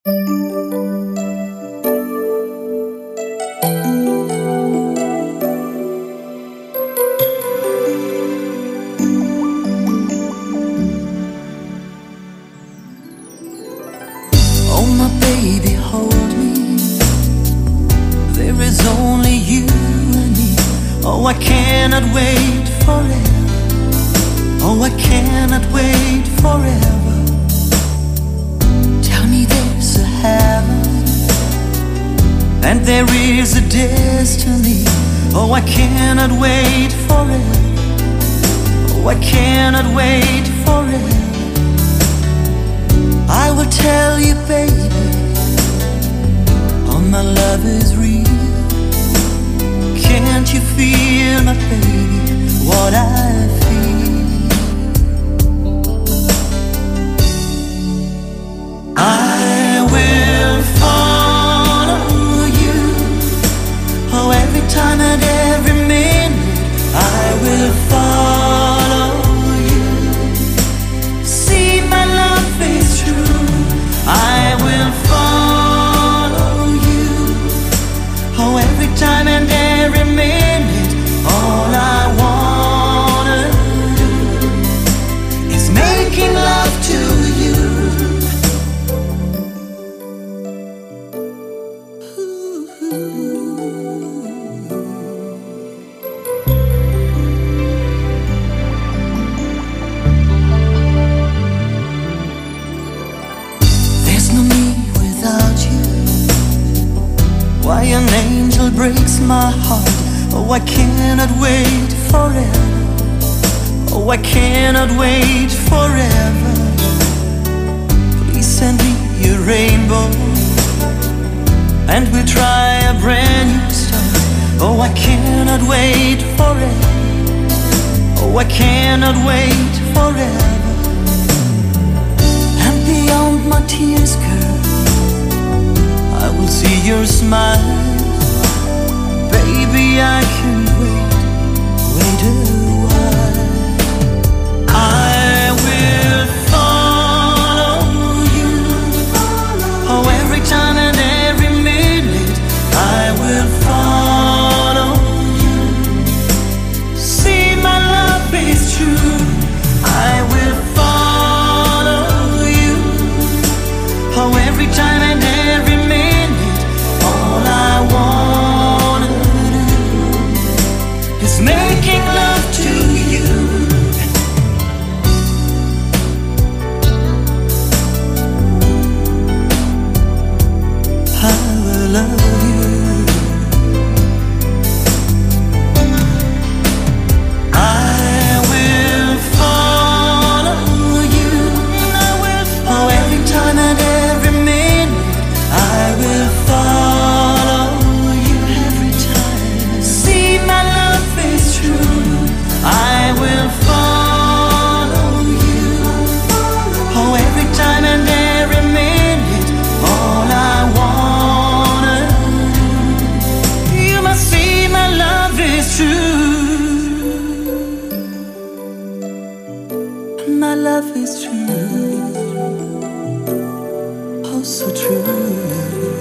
Oh my baby, hold me. There is only you and me. Oh, I cannot wait forever. Oh, I cannot wait forever. Tell me there's a heaven and there is a destiny. Oh, I cannot wait forever. Oh, I cannot wait forever. I will tell you, baby, all my love is real. Can't you feel, my baby, what I feel? I will follow you. Oh, every time and every minute I will follow you. See, my love is true. I will follow you. Oh, every time and every minute, all I wanna do is making love to you. There's no me without you. Why an angel breaks my heart. Oh, I cannot wait forever. Oh, I cannot wait forever. Please send me a rainbow and we'll try a brand new start. Oh, I cannot wait forever. Oh, I cannot wait forever. And beyond my tears, girl, I will see your smile. Baby, I can't wait a while. I will follow you. Oh, every time and every minute I will follow you. See, my love is true. I will follow you. Oh, every time and every minute, all I wanna do is making love to you. I will love you. I will follow you. Oh, every time and every minute I will follow you. Every time. See, my love is true. I will follow you. Oh, every time and every minute, all I wanna do. You must see, my love is true. My love is true. Oh, so true.